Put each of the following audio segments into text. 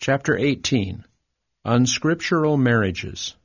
Chapter 18. Unscriptural Marriages.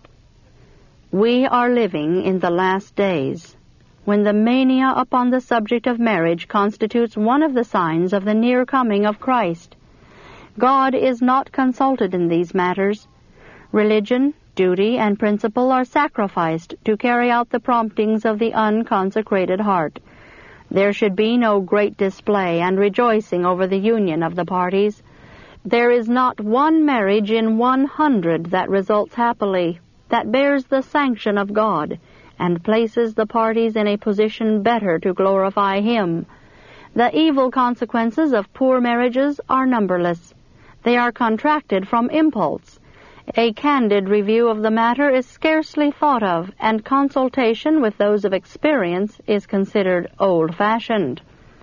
We are living in the last days, when the mania upon the subject of marriage constitutes one of the signs of the near coming of Christ. God is not consulted in these matters. Religion, duty, and principle are sacrificed to carry out the promptings of the unconsecrated heart. There should be no great display and rejoicing over the union of the parties. There is not one marriage in 100 that results happily, that bears the sanction of God, and places the parties in a position better to glorify Him. The evil consequences of poor marriages are numberless. They are contracted from impulse. A candid review of the matter is scarcely thought of, and consultation with those of experience is considered old-fashioned.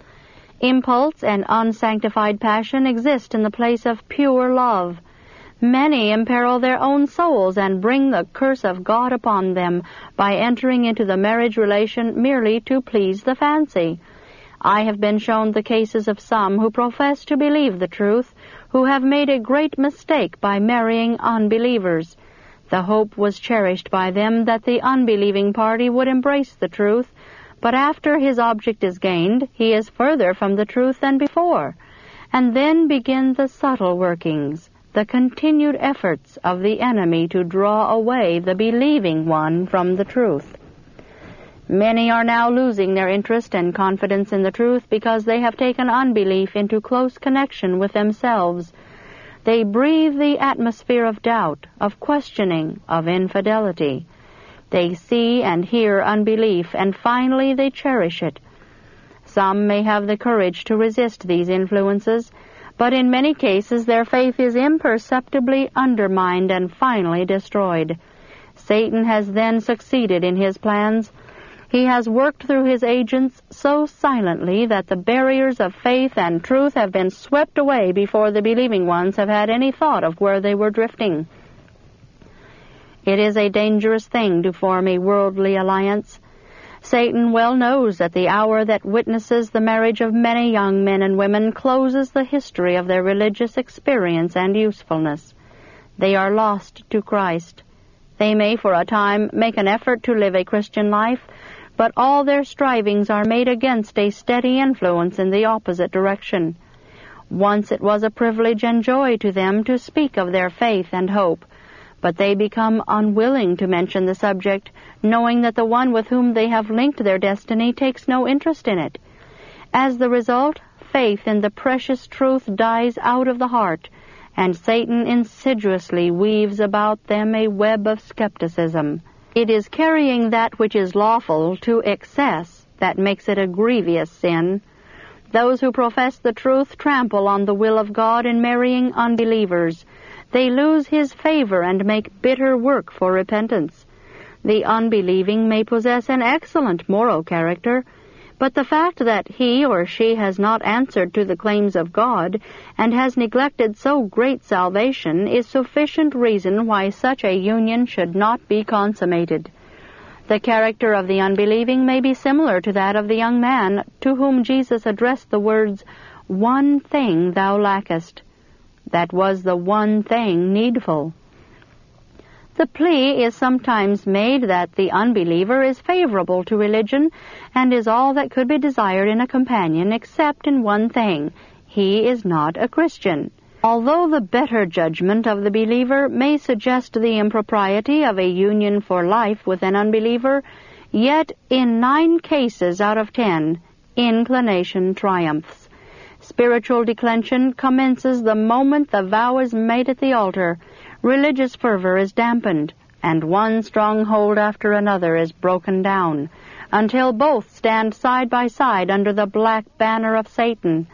Impulse and unsanctified passion exist in the place of pure love. Many imperil their own souls and bring the curse of God upon them by entering into the marriage relation merely to please the fancy. I have been shown the cases of some who profess to believe the truth, who have made a great mistake by marrying unbelievers. The hope was cherished by them that the unbelieving party would embrace the truth, but after his object is gained, he is further from the truth than before. And then begin the subtle workings, the continued efforts of the enemy to draw away the believing one from the truth. Many are now losing their interest and confidence in the truth because they have taken unbelief into close connection with themselves. They breathe the atmosphere of doubt, of questioning, of infidelity. They see and hear unbelief, and finally they cherish it. Some may have the courage to resist these influences, but in many cases their faith is imperceptibly undermined and finally destroyed. Satan has then succeeded in his plans. He has worked through his agents so silently that the barriers of faith and truth have been swept away before the believing ones have had any thought of where they were drifting. It is a dangerous thing to form a worldly alliance. Satan well knows that the hour that witnesses the marriage of many young men and women closes the history of their religious experience and usefulness. They are lost to Christ. They may for a time make an effort to live a Christian life, but all their strivings are made against a steady influence in the opposite direction. Once it was a privilege and joy to them to speak of their faith and hope, but they become unwilling to mention the subject, knowing that the one with whom they have linked their destiny takes no interest in it. As the result, faith in the precious truth dies out of the heart, and Satan insidiously weaves about them a web of skepticism. It is carrying that which is lawful to excess that makes it a grievous sin. Those who profess the truth trample on the will of God in marrying unbelievers. They lose His favor and make bitter work for repentance. The unbelieving may possess an excellent moral character, but the fact that he or she has not answered to the claims of God and has neglected so great salvation is sufficient reason why such a union should not be consummated. The character of the unbelieving may be similar to that of the young man to whom Jesus addressed the words, "One thing thou lackest." That was the one thing needful. The plea is sometimes made that the unbeliever is favorable to religion and is all that could be desired in a companion except in one thing: he is not a Christian. Although the better judgment of the believer may suggest the impropriety of a union for life with an unbeliever, yet in 9 cases out of 10, inclination triumphs. Spiritual declension commences the moment the vow is made at the altar. Religious fervor is dampened, and one stronghold after another is broken down, until both stand side by side under the black banner of Satan.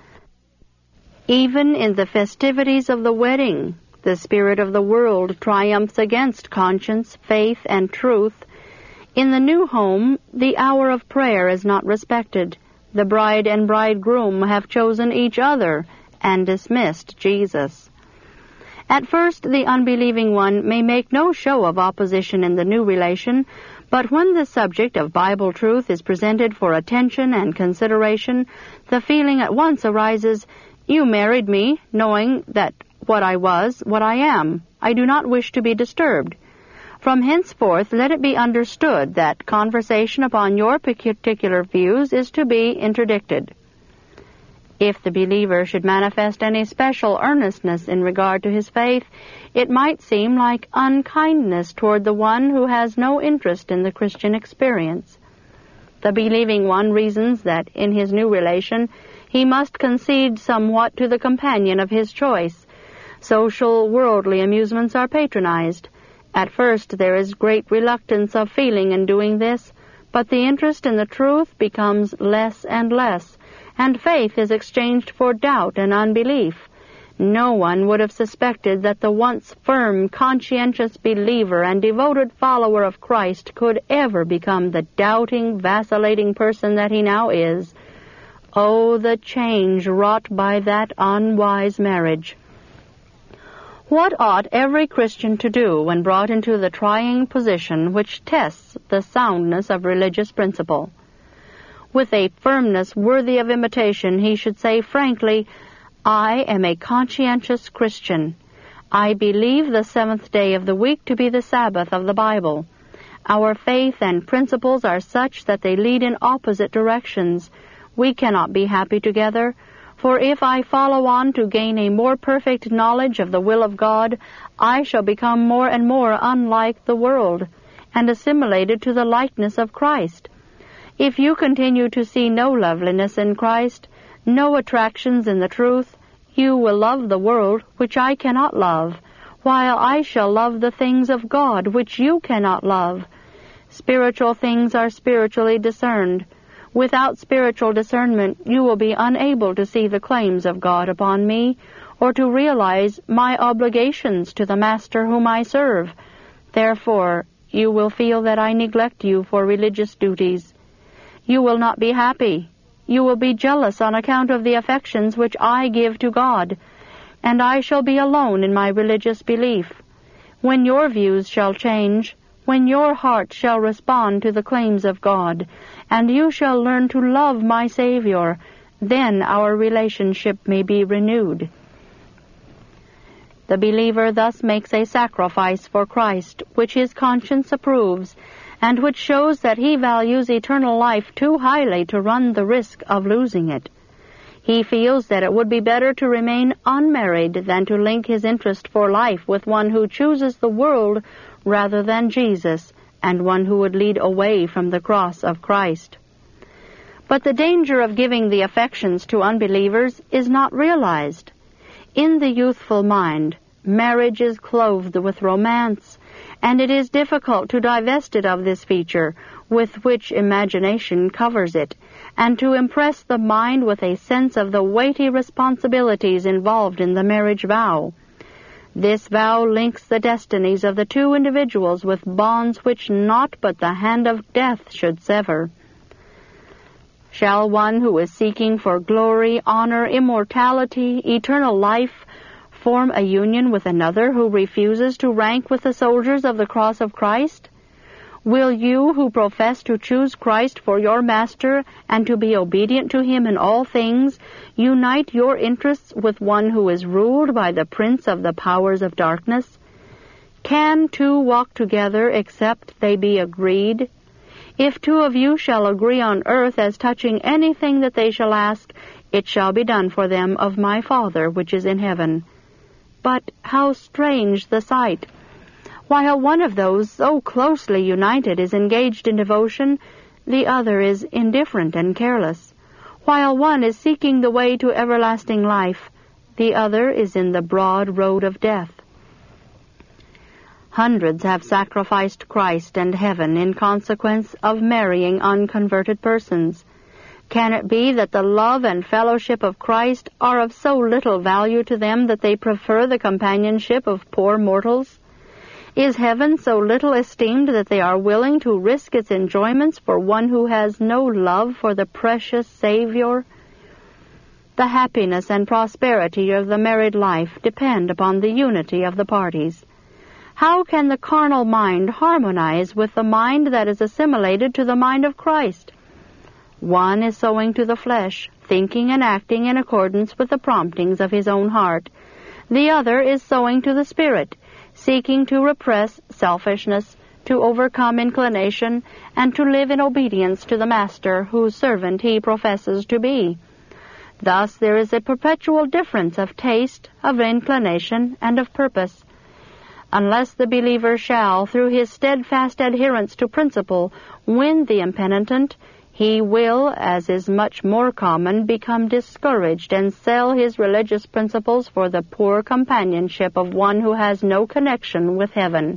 Even in the festivities of the wedding, the spirit of the world triumphs against conscience, faith, and truth. In the new home, the hour of prayer is not respected. The bride and bridegroom have chosen each other and dismissed Jesus. At first, the unbelieving one may make no show of opposition in the new relation, but when the subject of Bible truth is presented for attention and consideration, the feeling at once arises, "You married me, knowing that what I was, what I am. I do not wish to be disturbed. From henceforth let it be understood that conversation upon your particular views is to be interdicted. If the believer should manifest any special earnestness in regard to his faith, it might seem like unkindness toward the one who has no interest in the Christian experience. The believing one reasons that in his new relation he must concede somewhat to the companion of his choice. Social, worldly amusements are patronized. At first there is great reluctance of feeling in doing this, but the interest in the truth becomes less and less, and faith is exchanged for doubt and unbelief. No one would have suspected that the once firm, conscientious believer and devoted follower of Christ could ever become the doubting, vacillating person that he now is. Oh, the change wrought by that unwise marriage! What ought every Christian to do when brought into the trying position which tests the soundness of religious principle? With a firmness worthy of imitation, he should say frankly, I am a conscientious Christian. I believe the seventh day of the week to be the Sabbath of the Bible. Our faith and principles are such that they lead in opposite directions. We cannot be happy together, for if I follow on to gain a more perfect knowledge of the will of God, I shall become more and more unlike the world, and assimilated to the likeness of Christ. If you continue to see no loveliness in Christ, no attractions in the truth, you will love the world, which I cannot love, while I shall love the things of God, which you cannot love. Spiritual things are spiritually discerned. Without spiritual discernment, you will be unable to see the claims of God upon me, or to realize my obligations to the Master whom I serve. Therefore, you will feel that I neglect you for religious duties. You will not be happy. You will be jealous on account of the affections which I give to God, and I shall be alone in my religious belief. When your views shall change, when your heart shall respond to the claims of God, and you shall learn to love my Savior, then our relationship may be renewed. The believer thus makes a sacrifice for Christ, which his conscience approves, and which shows that he values eternal life too highly to run the risk of losing it. He feels that it would be better to remain unmarried than to link his interest for life with one who chooses the world rather than Jesus, and one who would lead away from the cross of Christ. But the danger of giving the affections to unbelievers is not realized. In the youthful mind, marriage is clothed with romance, and it is difficult to divest it of this feature, with which imagination covers it, and to impress the mind with a sense of the weighty responsibilities involved in the marriage vow. This vow links the destinies of the two individuals with bonds which naught but the hand of death should sever. Shall one who is seeking for glory, honor, immortality, eternal life, form a union with another who refuses to rank with the soldiers of the cross of Christ? Will you, who profess to choose Christ for your master and to be obedient to him in all things, unite your interests with one who is ruled by the prince of the powers of darkness? Can two walk together except they be agreed? If two of you shall agree on earth as touching anything that they shall ask, it shall be done for them of my Father which is in heaven. But how strange the sight! While one of those so closely united is engaged in devotion, the other is indifferent and careless. While one is seeking the way to everlasting life, the other is in the broad road of death. Hundreds have sacrificed Christ and heaven in consequence of marrying unconverted persons. Can it be that the love and fellowship of Christ are of so little value to them that they prefer the companionship of poor mortals? Is heaven so little esteemed that they are willing to risk its enjoyments for one who has no love for the precious Savior? The happiness and prosperity of the married life depend upon the unity of the parties. How can the carnal mind harmonize with the mind that is assimilated to the mind of Christ? One is sowing to the flesh, thinking and acting in accordance with the promptings of his own heart. The other is sowing to the Spirit, seeking to repress selfishness, to overcome inclination, and to live in obedience to the Master whose servant he professes to be. Thus there is a perpetual difference of taste, of inclination, and of purpose. Unless the believer shall, through his steadfast adherence to principle, win the impenitent, he will, as is much more common, become discouraged and sell his religious principles for the poor companionship of one who has no connection with heaven.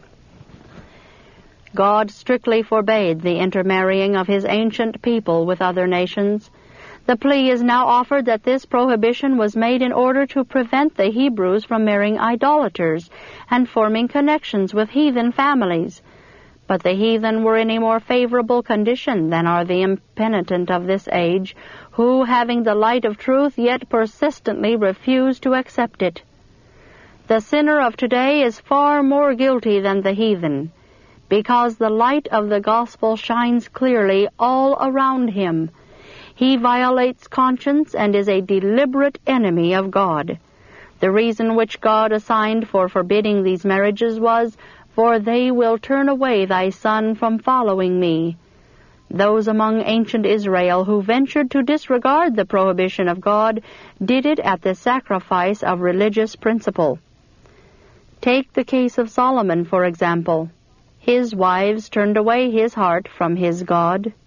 God strictly forbade the intermarrying of his ancient people with other nations. The plea is now offered that this prohibition was made in order to prevent the Hebrews from marrying idolaters and forming connections with heathen families. But the heathen were in a more favorable condition than are the impenitent of this age, who, having the light of truth, yet persistently refuse to accept it. The sinner of today is far more guilty than the heathen, because the light of the gospel shines clearly all around him. He violates conscience and is a deliberate enemy of God. The reason which God assigned for forbidding these marriages was, "For they will turn away thy son from following me." Those among ancient Israel who ventured to disregard the prohibition of God did it at the sacrifice of religious principle. Take the case of Solomon, for example. His wives turned away his heart from his God.